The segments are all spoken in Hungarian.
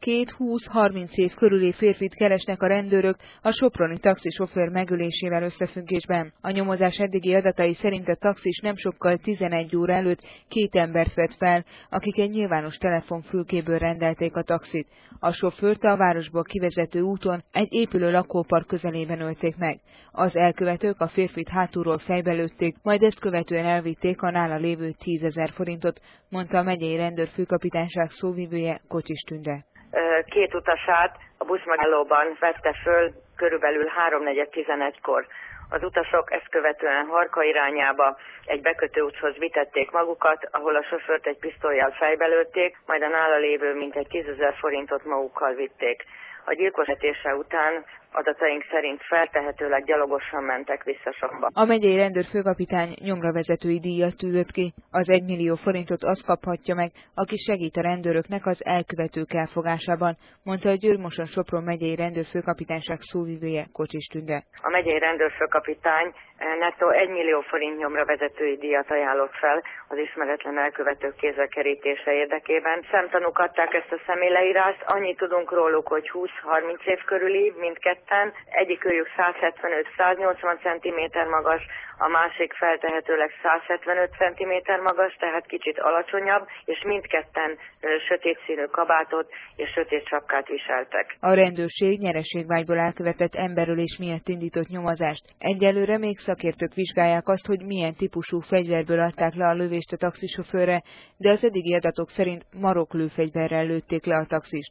két 20-30 év körüli férfit keresnek a rendőrök a soproni taxisofőr megölésével összefüggésben. A nyomozás eddigi adatai szerint a taxis nem sokkal 11 óra előtt két embert vett fel, akik egy nyilvános telefonfülkéből rendelték a taxit. A sofőrt a városból kivezető úton egy épülő lakópark közelében ölték meg. Az elkövetők a férfit hátulról fejbe lőtték, majd ezt követően elvitték a nála lévő 10 000 forintot, mondta a megyei rendőrfőkapitányság szóvivője, Kocsis Tünde. Két utasát a buszmegállóban vette föl körülbelül 3:4-11-kor. Az utasok ezt követően Harka irányába egy bekötőúthoz vitették magukat, ahol a sofőrt egy pisztollyal fejbe lőtték, majd a nála lévő mintegy 10 000 forintot magukkal vitték. A gyilkosítása után adataink szerint feltehetőleg gyalogosan mentek vissza sokba. A megyei rendőrfőkapitány nyomravezetői díjat tűzött ki. Az 1 millió forintot az kaphatja meg, aki segít a rendőröknek az elkövetők elfogásában, mondta a Győr-Moson-Sopron megyei rendőrfőkapitányság szóvivője, Kocsis Tünde. A megyei rendőrfőkapitány nettó 1 millió forint nyomravezetői díjat ajánlott fel az ismeretlen elkövetők kézre kerítése érdekében. Szemtanúk adták ezt a személyleírást, annyit tudunk róluk, hogy 20-30 év körüli, mindketten, egyikőjük 175-180 cm magas, a másik feltehetőleg 175 cm magas, tehát kicsit alacsonyabb, és mindketten sötét színű kabátot és sötét sapkát viseltek. A rendőrség nyereségvágyból elkövetett emberölés miatt indított nyomozást. Egyelőre még szakértők vizsgálják azt, hogy milyen típusú fegyverből adták le a lövést a taxisofőrre, de az eddigi adatok szerint maroklőfegyverrel lőtték le a taxist.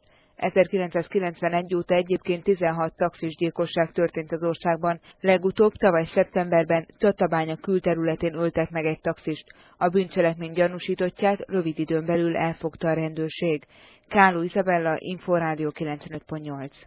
1991 óta egyébként 16 taxisgyilkosság történt az országban. Legutóbb tavaly szeptemberben Tatabánya külterületén öltek meg egy taxist. A bűncselekmény gyanúsítottját rövid időn belül elfogta a rendőrség. Káló Izabella, Inforádió 95.8.